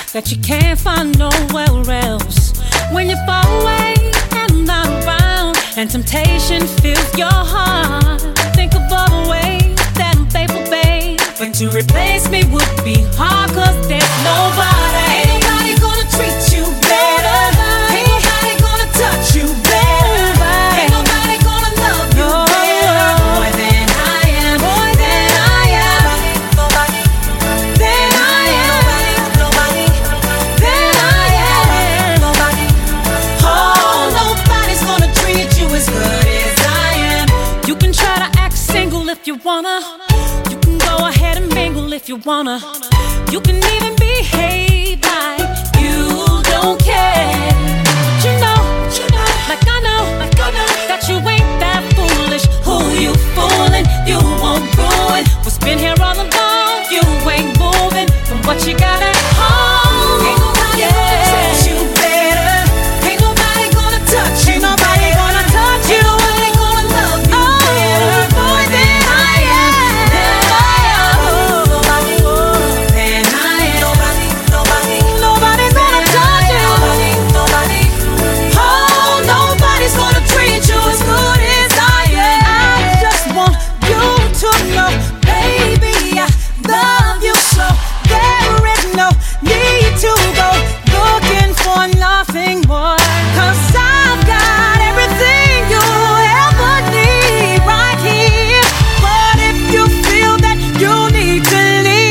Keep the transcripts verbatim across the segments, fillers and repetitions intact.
that you can't find nowhere else. When you fall away and I'm not around, and temptation fills your heart, think of other ways that I'm faithful, babe. But to replace me would be hard, cause there's nobody. Ain't nobody gonna treat you better. Ain't nobody gonna touch you better. Ain't nobody gonna love you better. More than I am, more than I am. Nobody, than I am. Nobody, than I am. Nobody. Oh, nobody's gonna treat you as good as I am. You can try to act single if you wanna. You can go ahead and mingle if you wanna. You can even behave like you don't care. But you know, you know, like I know, like I know, that you ain't that foolish. Who you fooling? You won't ruin what's been here all along. You ain't moving from what you got at home. Ain't nobody yeah. gonna treat you better. Ain't nobody gonna touch you. Ain't nobody better. gonna touch you. Ain't nobody gonna love you oh, better. More than I am. Than I am. Nobody, than I am. Nobody, nobody, nobody's gonna touch you. Nobody, nobody. Oh, nobody's gonna treat you as good as I am. I just want you to know, baby, I love you so. There is no need to go looking for nothing more, cause I've got everything you ever need right here. But if you feel that you need to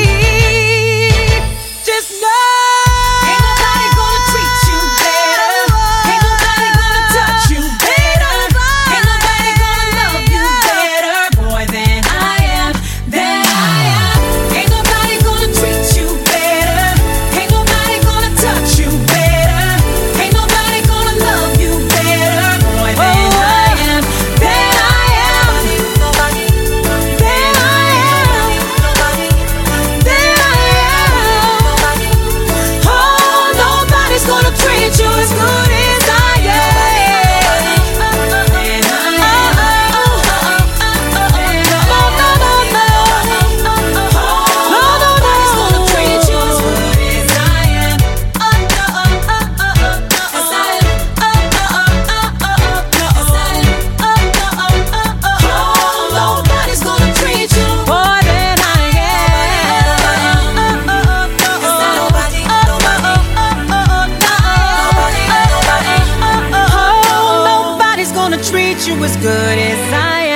leave, just know ain't nobody gonna treat you better. Ain't nobody gonna touch you better. Ain't nobody gonna love you better. More than I am, than I am. Ain't nobody gonna treat you better. Ain't nobody gonna touch you better. Ain't nobody gonna love you better. More than I am, than I am. Nobody, than I am. Nobody, than I am. Oh, nobody's gonna treat you as good as I am. Than I am. No, no, no, no. Oh, nobody's gonna treat you as good as I am. Oh, no, oh, oh, oh, oh, as I am. Oh, oh, oh, oh, oh, as I am. Oh, oh, oh, oh, oh. Nobody's gonna treat you more than I am. Oh, oh, oh, oh, nobody, nobody, nobody, nobody, oh, nobody's gonna treat you as good as I am.